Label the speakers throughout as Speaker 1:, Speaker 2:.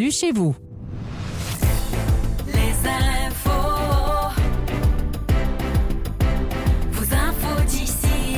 Speaker 1: bienvenue chez vous.
Speaker 2: Les infos. Vos infos d'ici.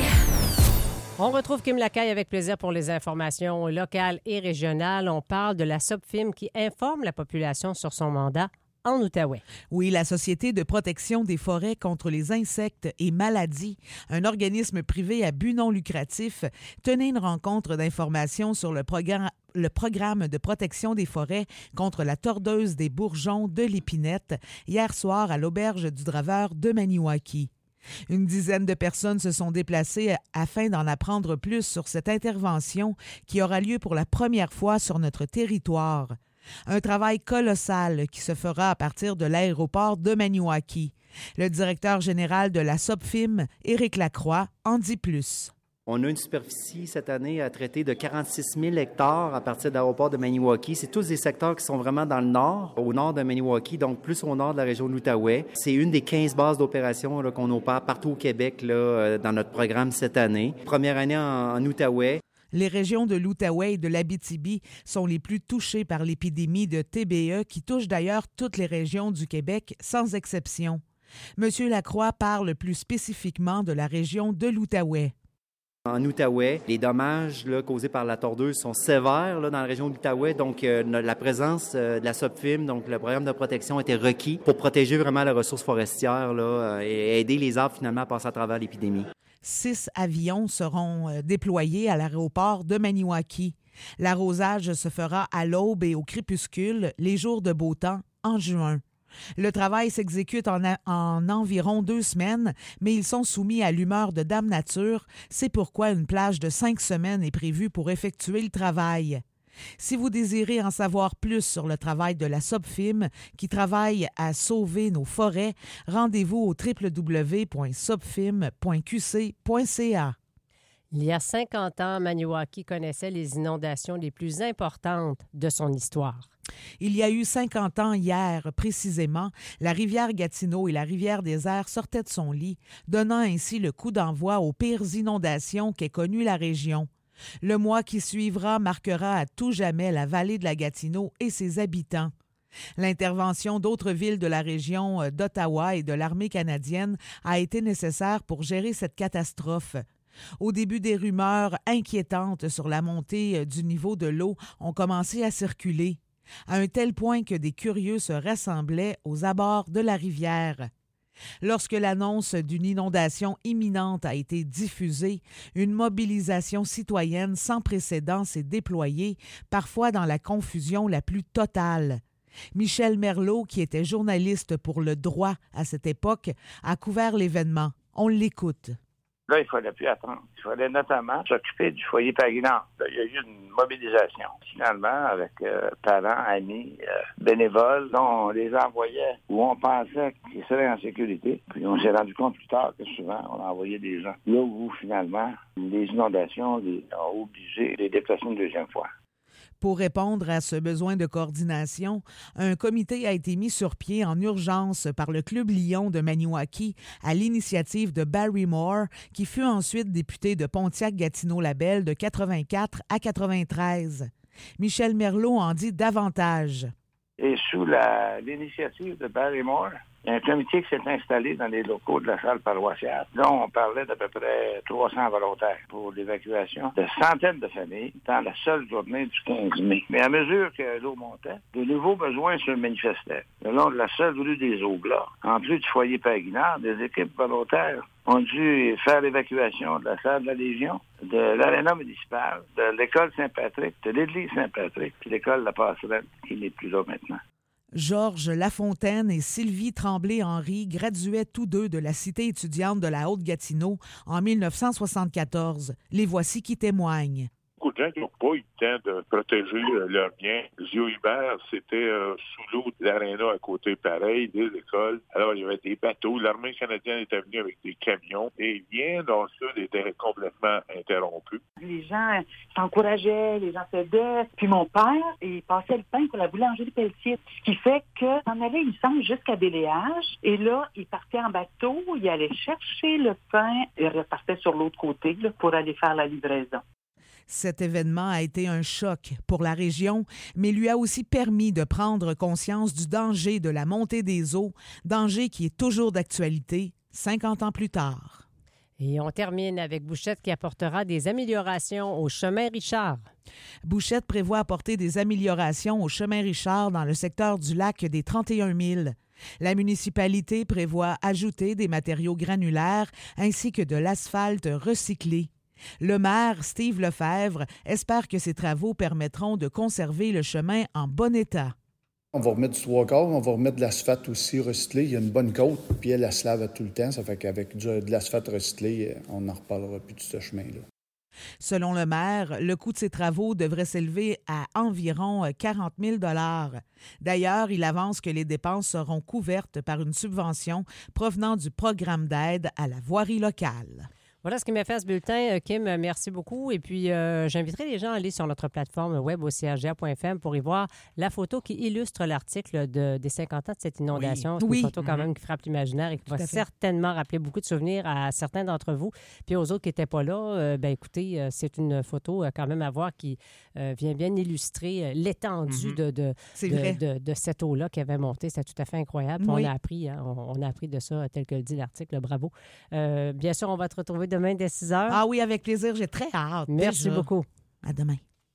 Speaker 1: On retrouve Kim Lacaille avec plaisir pour les informations locales et régionales. On parle de la SOPFIM qui informe la population sur son mandat en Outaouais.
Speaker 3: Oui, la Société de protection des forêts contre les insectes et maladies, un organisme privé à but non lucratif, tenait une rencontre d'information sur le programme de protection des forêts contre la tordeuse des bourgeons de l'épinette hier soir à l'auberge du Draveur de Maniwaki. Une dizaine de personnes se sont déplacées afin d'en apprendre plus sur cette intervention qui aura lieu pour la première fois sur notre territoire. Un travail colossal qui se fera à partir de l'aéroport de Maniwaki. Le directeur général de la SOPFIM, Éric Lacroix, en dit plus.
Speaker 4: On a une superficie cette année à traiter de 46 000 hectares à partir de l'aéroport de Maniwaki. C'est tous des secteurs qui sont vraiment dans le nord, au nord de Maniwaki, donc plus au nord de la région de l'Outaouais. C'est une des 15 bases d'opération là, qu'on opère partout au Québec là, dans notre programme cette année. Première année en Outaouais.
Speaker 3: Les régions de l'Outaouais et de l'Abitibi sont les plus touchées par l'épidémie de TBE qui touche d'ailleurs toutes les régions du Québec sans exception. M. Lacroix parle plus spécifiquement de la région de l'Outaouais.
Speaker 4: En Outaouais, les dommages là, causés par la tordeuse sont sévères là, dans la région de l'Outaouais. Donc, la présence de la SOPFIM, donc le programme de protection, était requis pour protéger vraiment les ressources forestières là, et aider les arbres finalement à passer à travers l'épidémie.
Speaker 3: 6 avions seront déployés à l'aéroport de Maniwaki. L'arrosage se fera à l'aube et au crépuscule, les jours de beau temps, en juin. Le travail s'exécute en environ 2 semaines, mais ils sont soumis à l'humeur de Dame Nature. C'est pourquoi une plage de 5 semaines est prévue pour effectuer le travail. Si vous désirez en savoir plus sur le travail de la SOPFIM, qui travaille à sauver nos forêts, rendez-vous au www.sopfim.qc.ca.
Speaker 1: Il y a 50 ans, Maniwaki connaissait les inondations les plus importantes de son histoire.
Speaker 3: Il y a eu 50 ans hier, précisément, la rivière Gatineau et la rivière des Airs sortaient de son lit, donnant ainsi le coup d'envoi aux pires inondations qu'ait connues la région. Le mois qui suivra marquera à tout jamais la vallée de la Gatineau et ses habitants. L'intervention d'autres villes de la région d'Ottawa et de l'armée canadienne a été nécessaire pour gérer cette catastrophe. Au début, des rumeurs inquiétantes sur la montée du niveau de l'eau ont commencé à circuler, à un tel point que des curieux se rassemblaient aux abords de la rivière. Lorsque l'annonce d'une inondation imminente a été diffusée, une mobilisation citoyenne sans précédent s'est déployée, parfois dans la confusion la plus totale. Michel Merlot, qui était journaliste pour Le Droit à cette époque, a couvert l'événement. On l'écoute.
Speaker 5: Là, il ne fallait plus attendre. Il fallait notamment s'occuper du foyer Paguinard. Il y a eu une mobilisation. Finalement, avec parents, amis, bénévoles, on les envoyait où on pensait qu'ils seraient en sécurité. Puis on s'est rendu compte plus tard que souvent, on envoyait des gens là où, finalement, les inondations ont obligé de les déplacer une deuxième fois.
Speaker 3: Pour répondre à ce besoin de coordination, un comité a été mis sur pied en urgence par le Club Lion de Maniwaki à l'initiative de Barry Moore, qui fut ensuite député de Pontiac-Gatineau-Labelle de 84 à 93. Michel Merlot en dit davantage.
Speaker 5: Et sous l'initiative de Barry Moore, il y a un comité qui s'est installé dans les locaux de la salle paroissiale. Là, on parlait d'à peu près 300 volontaires pour l'évacuation de centaines de familles dans la seule journée du 15 mai. Mais à mesure que l'eau montait, de nouveaux besoins se manifestaient. Le long de la seule rue des Aublats, en plus du foyer Paguinard, des équipes volontaires ont dû faire l'évacuation de la salle de la Légion, de l'aréna municipal, de l'école Saint-Patrick, de l'église Saint-Patrick, puis l'école La Passerelle, qui n'est plus là maintenant.
Speaker 3: Georges Lafontaine et Sylvie Tremblay-Henry graduaient tous deux de la cité étudiante de la Haute-Gatineau en 1974. Les voici qui témoignent.
Speaker 6: Beaucoup de gens qui n'ont pas eu le temps de protéger leurs biens. Zio Hubert, c'était sous l'eau de l'aréna à côté, pareil, des écoles. Alors, il y avait des bateaux. L'armée canadienne était venue avec des camions. Et bien, dans ça, était complètement interrompu.
Speaker 7: Les gens s'encourageaient, les gens s'aidaient. Puis mon père, il passait le pain pour la boulangerie Pelletier. Ce qui fait que on allait, il me semble, jusqu'à Béléage. Et là, il partait en bateau, il allait chercher le pain et repartait sur l'autre côté là, pour aller faire la livraison.
Speaker 3: Cet événement a été un choc pour la région, mais lui a aussi permis de prendre conscience du danger de la montée des eaux, danger qui est toujours d'actualité 50 ans plus tard.
Speaker 1: Et on termine avec Bouchette qui apportera des améliorations au chemin Richard.
Speaker 3: Bouchette prévoit apporter des améliorations au chemin Richard dans le secteur du lac des 31 000. La municipalité prévoit ajouter des matériaux granulaires ainsi que de l'asphalte recyclé. Le maire, Steve Lefebvre, espère que ces travaux permettront de conserver le chemin en bon état.
Speaker 8: On va remettre du 3/4, on va remettre de l'asphalte aussi recyclé. Il y a une bonne côte, puis elle se lave tout le temps. Ça fait qu'avec de l'asphalte recyclé, on n'en reparlera plus de ce chemin-là.
Speaker 3: Selon le maire, le coût de ces travaux devrait s'élever à environ 40 000 $. D'ailleurs, il avance que les dépenses seront couvertes par une subvention provenant du programme d'aide à la voirie locale.
Speaker 1: Voilà ce qui m'a fait ce bulletin. Kim, merci beaucoup. Et puis, j'inviterai les gens à aller sur notre plateforme web au crga.fm pour y voir la photo qui illustre l'article des 50 ans de cette inondation. C'est une photo quand même qui frappe l'imaginaire et qui va certainement rappeler beaucoup de souvenirs à certains d'entre vous. Puis aux autres qui n'étaient pas là, écoutez, c'est une photo quand même à voir qui vient bien illustrer l'étendue de cette eau-là qui avait monté. C'est tout à fait incroyable. Oui. On a appris de ça tel que le dit l'article. Bravo. Bien sûr, on va te retrouver demain dès 6 heures.
Speaker 3: Ah oui, avec plaisir. J'ai très hâte.
Speaker 1: Merci beaucoup.
Speaker 3: À demain.